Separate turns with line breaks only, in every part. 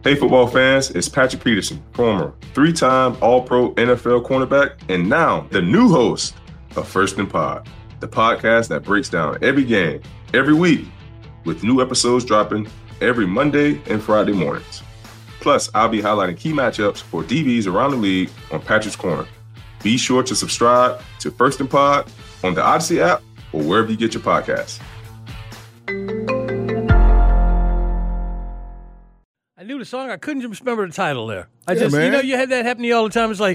Hey, football fans, it's Patrick Peterson, former three-time All-Pro NFL cornerback, and now the new host of First and Pod, the podcast that breaks down every game, every week, with new episodes dropping every Monday and Friday mornings. Plus, I'll be highlighting key matchups for DBs around the league on Patrick's Corner. Be sure to subscribe to First and Pod on the Odyssey app or wherever you get your podcasts.
I knew the song. I couldn't just remember the title there. You had that happen to you all the time. It's like,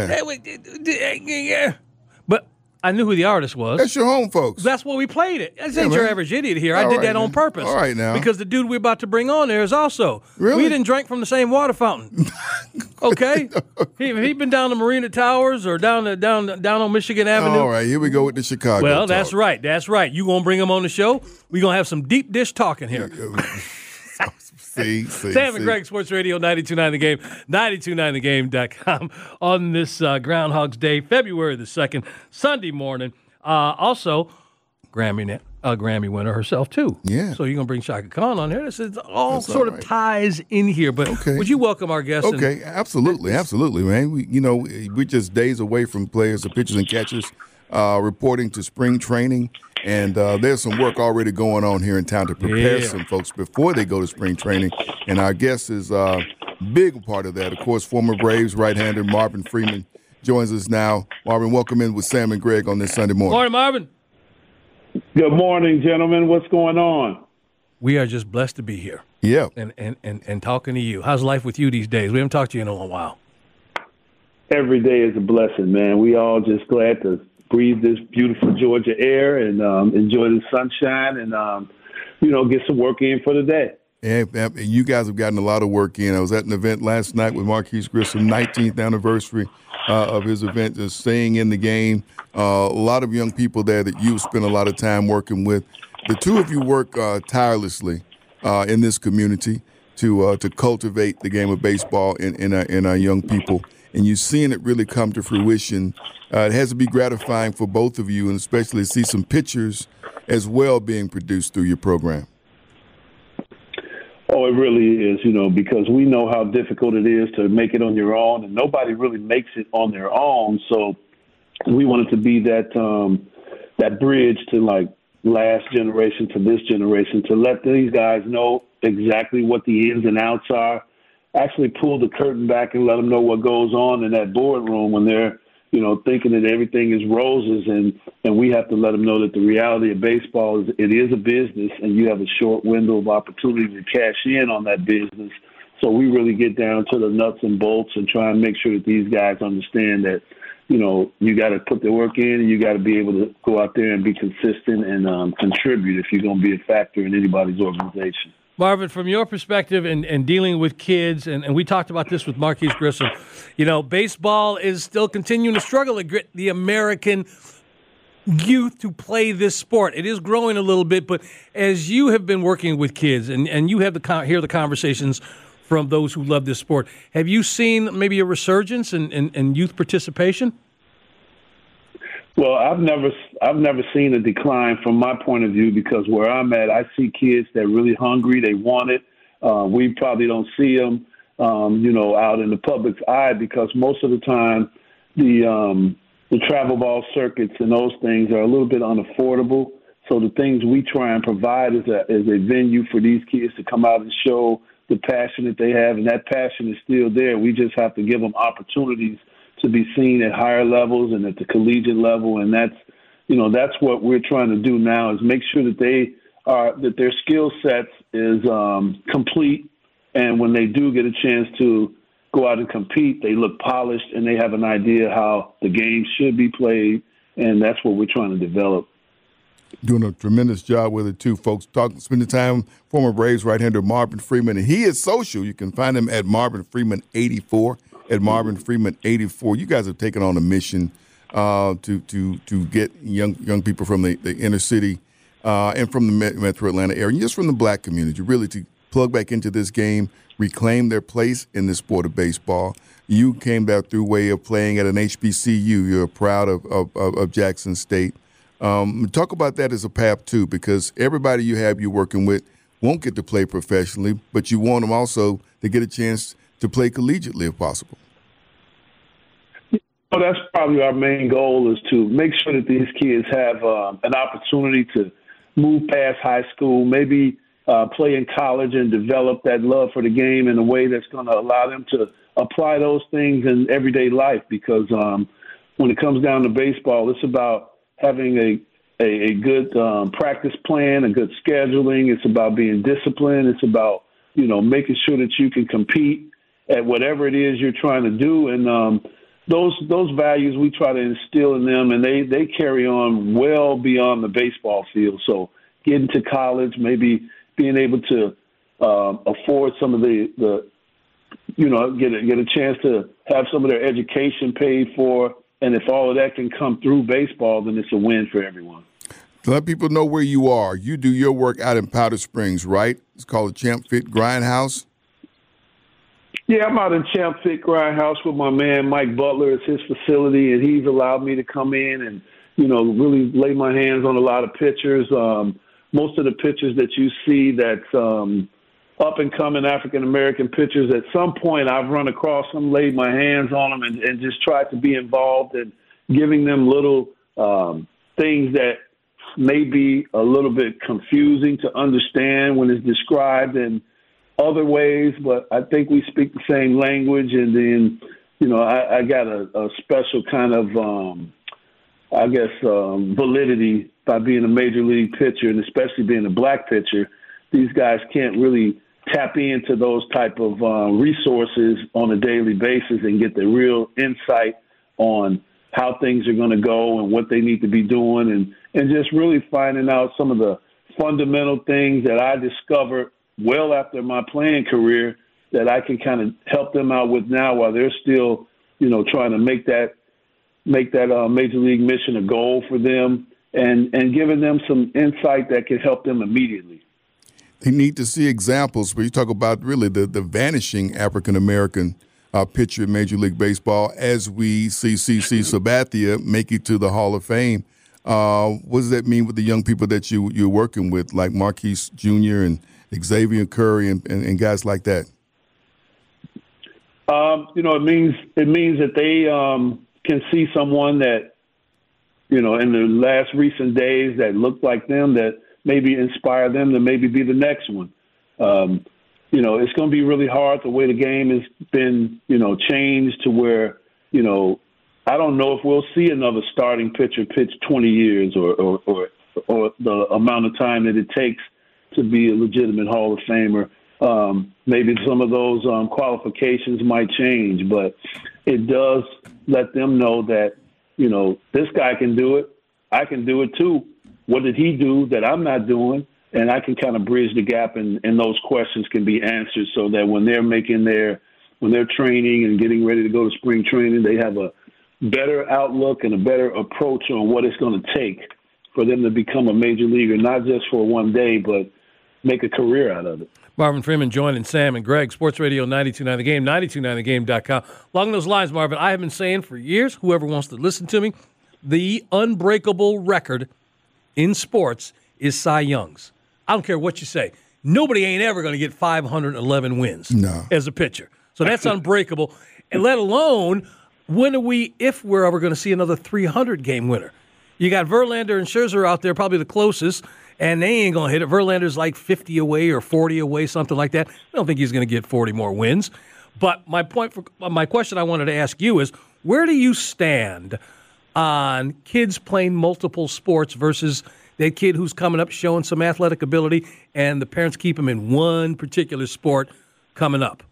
but I knew who the artist was.
That's your home folks.
That's what we played it. That's ain't your average idiot here. I did that on purpose.
All right now.
Because the dude we're about to bring on there is also.
Really?
We didn't drink from the same water fountain. Okay? He been down the Marina Towers or down on Michigan Avenue.
All right, here we go with the Chicago
Well,
talk.
that's right. That's right. You going to bring him on the show? We're going to have some deep dish talking here. Sam and Greg, Sports Radio 92.9 The Game, 92.9thegame.com on this Groundhog's Day, February the 2nd, Sunday morning. Also, Grammy winner herself, too.
Yeah.
So you're going to bring Shaka Khan on here. This is
That's
sort
all
of
right.
ties in here. But would you welcome our guest?
Okay, absolutely, man. We're just days away from players, the pitchers and catchers, reporting to spring training. And there's some work already going on here in town to prepare some folks before they go to spring training. And our guest is a big part of that. Of course, former Braves right-hander Marvin Freeman joins us now. Marvin, welcome in with Sam and Greg on this Sunday morning.
Morning, Marvin.
Good morning, gentlemen. What's going on?
We are just blessed to be here.
Yeah.
And talking to you. How's life with you these days? We haven't talked to you in a while.
Every day is a blessing, man. We all just glad to breathe this beautiful Georgia air and enjoy the sunshine and, get some work in for the day.
Yeah, you guys have gotten a lot of work in. I was at an event last night with Marquise Grissom, 19th anniversary of his event, just staying in the game. A lot of young people there that you've spent a lot of time working with. The two of you work tirelessly in this community to cultivate the game of baseball in our young people. And you're seeing it really come to fruition. It has to be gratifying for both of you, and especially see some pictures as well being produced through your program.
Oh, it really is, because we know how difficult it is to make it on your own, and nobody really makes it on their own. So we wanted to be that bridge to like last generation to this generation to let these guys know exactly what the ins and outs are. Actually pull the curtain back and let them know what goes on in that boardroom when they're, thinking that everything is roses, and we have to let them know that the reality of baseball is it is a business, and you have a short window of opportunity to cash in on that business. So we really get down to the nuts and bolts and try and make sure that these guys understand that, you got to put the work in, and you got to be able to go out there and be consistent and contribute if you're going to be a factor in anybody's organization.
Marvin, from your perspective and dealing with kids, and we talked about this with Marquise Grissom, baseball is still continuing to struggle to get the American youth to play this sport. It is growing a little bit, but as you have been working with kids and you have hear the conversations from those who love this sport, have you seen maybe a resurgence in youth participation?
Well, I've never seen a decline from my point of view, because where I'm at, I see kids that are really hungry. They want it. We probably don't see them, out in the public's eye, because most of the time the travel ball circuits and those things are a little bit unaffordable. So the things we try and provide is a venue for these kids to come out and show the passion that they have, and that passion is still there. We just have to give them opportunities to be seen at higher levels and at the collegiate level, and that's what we're trying to do now, is make sure that that their skill sets is complete, and when they do get a chance to go out and compete, they look polished and they have an idea how the game should be played, and that's what we're trying to develop.
Doing a tremendous job with it, too, folks. Spending time, former Braves right-hander Marvin Freeman, and he is social. You can find him at Marvin Freeman 84. At Marvin Freeman 84, you guys have taken on a mission to get young people from the inner city and from the Metro Atlanta area, and just from the black community, really to plug back into this game, reclaim their place in the sport of baseball. You came back through way of playing at an HBCU. You're proud of Jackson State. Talk about that as a path, too, because everybody you're working with won't get to play professionally, but you want them also to get a chance to play collegiately if possible?
Well, that's probably our main goal, is to make sure that these kids have an opportunity to move past high school, maybe play in college and develop that love for the game in a way that's going to allow them to apply those things in everyday life. Because when it comes down to baseball, it's about having a good practice plan, a good scheduling. It's about being disciplined. It's about, making sure that you can compete at whatever it is you're trying to do. And those values we try to instill in them, and they carry on well beyond the baseball field. So getting to college, maybe being able to afford some of the get a chance to have some of their education paid for. And if all of that can come through baseball, then it's a win for everyone.
Let people know where you are. You do your work out in Powder Springs, right? It's called the Champ Fit Grindhouse.
Yeah, I'm out in Champ Fit Grindhouse with my man Mike Butler. It's his facility, and he's allowed me to come in and, really lay my hands on a lot of pitchers. Most of the pitchers that you see that's up-and-coming African-American pitchers, at some point I've run across them, laid my hands on them, and just tried to be involved in giving them little things that may be a little bit confusing to understand when it's described in other ways, but I think we speak the same language. And then, I got a special kind of, validity by being a major league pitcher, and especially being a black pitcher. These guys can't really tap into those type of resources on a daily basis and get the real insight on how things are going to go and what they need to be doing, and just really finding out some of the fundamental things that I discovered well after my playing career that I can kind of help them out with now while they're still, trying to make that major league mission a goal for them, and giving them some insight that can help them immediately.
They need to see examples where you talk about really the vanishing African-American pitcher in Major League Baseball as we see CC Sabathia make it to the Hall of Fame. What does that mean with the young people that you're working with, like Marquise Jr. and Xavier Curry and guys like that?
It means that they can see someone that, in the last recent days that looked like them, that maybe inspire them to maybe be the next one. It's going to be really hard the way the game has been, changed to where, I don't know if we'll see another starting pitcher pitch 20 years or the amount of time that it takes to be a legitimate Hall of Famer. Maybe some of those qualifications might change, but it does let them know that, this guy can do it. I can do it too. What did he do that I'm not doing? And I can kind of bridge the gap, and those questions can be answered so that when they're when they're training and getting ready to go to spring training, they have a better outlook and a better approach on what it's going to take for them to become a major leaguer, not just for one day, but make a career out of it.
Marvin Freeman joining Sam and Greg, Sports Radio 92.9 The Game, 92.9thegame.com. Along those lines, Marvin, I have been saying for years, whoever wants to listen to me, the unbreakable record in sports is Cy Young's. I don't care what you say. Nobody ain't ever going to get 511 wins as a pitcher. So that's unbreakable. And let alone, if we're ever going to see another 300-game winner. You got Verlander and Scherzer out there, probably the closest, and they ain't going to hit it. Verlander's like 50 away or 40 away, something like that. I don't think he's going to get 40 more wins. But my question I wanted to ask you is, where do you stand on kids playing multiple sports versus that kid who's coming up showing some athletic ability and the parents keep him in one particular sport coming up?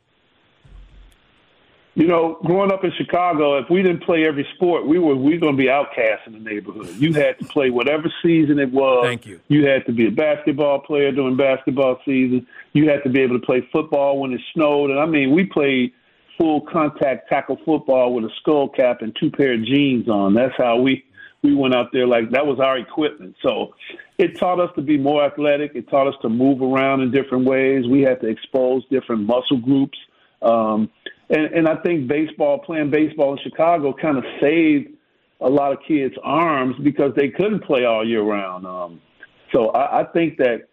Growing up in Chicago, if we didn't play every sport, we were going to be outcasts in the neighborhood. You had to play whatever season it was.
Thank you.
You had to be a basketball player during basketball season. You had to be able to play football when it snowed. And, we played full contact tackle football with a skull cap and 2 pair of jeans on. That's how we went out there. Like, that was our equipment. So it taught us to be more athletic. It taught us to move around in different ways. We had to expose different muscle groups. And I think playing baseball in Chicago kind of saved a lot of kids' arms because they couldn't play all year round. So I think that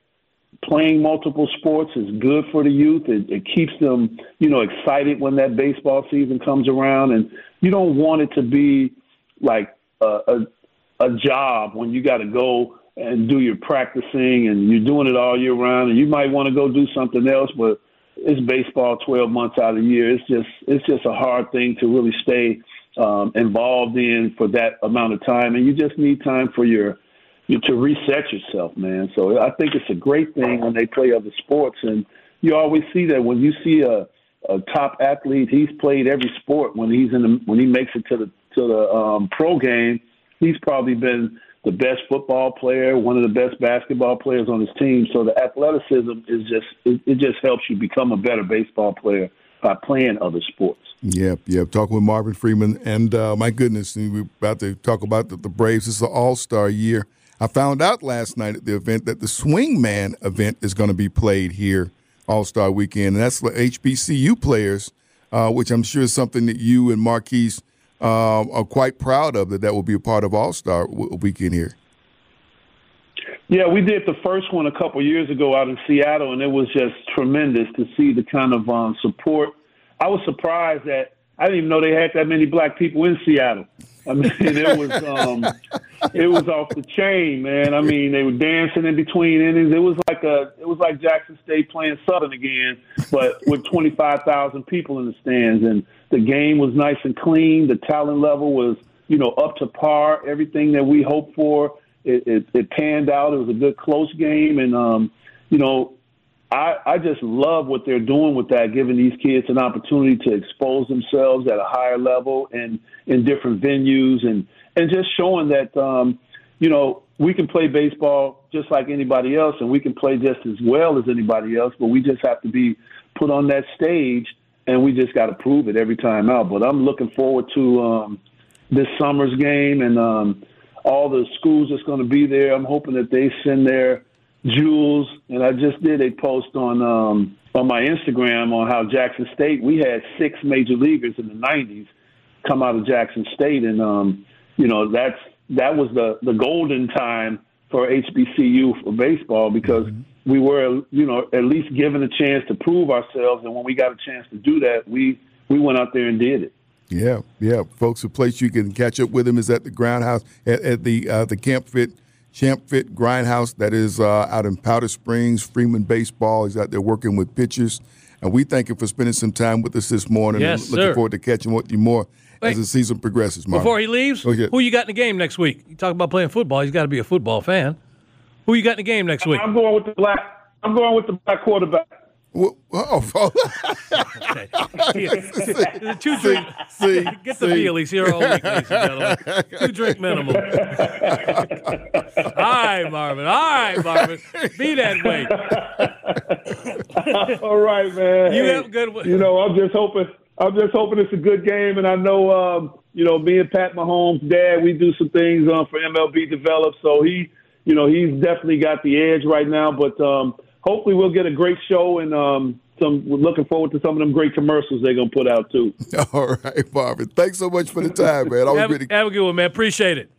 playing multiple sports is good for the youth. It keeps them, excited when that baseball season comes around. And you don't want it to be like a job when you got to go and do your practicing and you're doing it all year round. And you might want to go do something else, but it's baseball 12 months out of the year. It's just a hard thing to really stay involved in for that amount of time. And you just need time for to reset yourself, man. So I think it's a great thing when they play other sports. And you always see that when you see a top athlete, he's played every sport. When he makes it to the pro game, he's probably been the best football player, one of the best basketball players on his team. So the athleticism it just helps you become a better baseball player by playing other sports.
Yep. Talking with Marvin Freeman, and my goodness, we're about to talk about the Braves. This is an all-star year. I found out last night at the event that the Swingman event is going to be played here All-Star Weekend, and that's for HBCU players, which I'm sure is something that you and Marquise are quite proud of, that will be a part of All-Star Weekend here.
Yeah, we did the first one a couple years ago out in Seattle, and it was just tremendous to see the kind of support. I was surprised that I didn't even know they had that many black people in Seattle. I mean, it was off the chain, man. I mean, they were dancing in between innings. It was like Jackson State playing Southern again, but with 25,000 people in the stands. And the game was nice and clean. The talent level was, up to par. Everything that we hoped for, it panned out. It was a good close game, and I just love what they're doing with that, giving these kids an opportunity to expose themselves at a higher level and in different venues and just showing that, we can play baseball just like anybody else and we can play just as well as anybody else, but we just have to be put on that stage and we just got to prove it every time out. But I'm looking forward to this summer's game and all the schools that's going to be there. I'm hoping that they send their jewels, and I just did a post on my Instagram on how Jackson State, we had 6 major leaguers in the 90s come out of Jackson State, and that was the golden time for HBCU for baseball because we were at least given a chance to prove ourselves, and when we got a chance to do that, we went out there and did it.
Yeah, folks. The place you can catch up with him is at the Grindhouse at the Champ Fit Grindhouse that is out in Powder Springs. Freeman Baseball. He's out there working with pitchers. And we thank you for spending some time with us this morning.
Yes,
and looking forward to catching with you more
Wait,
as the season progresses, Mark.
Before he leaves, who you got in the game next week? You talk about playing football. He's got to be a football fan. Who you got in the game next week?
I'm going with the black quarterback.
Okay.
Get the deal. He's here all week, ladies and gentlemen. 2-drink minimum. All right, Marvin. Be that way.
All right, man.
You have a good one.
I'm just hoping it's a good game, and I know, me and Pat Mahomes' dad, we do some things for MLB Develop, so he's definitely got the edge right now, but hopefully we'll get a great show, and we're looking forward to some of them great commercials they're going to put out, too.
All right, Marvin. Thanks so much for the time, man.
Have a good one, man. Appreciate it.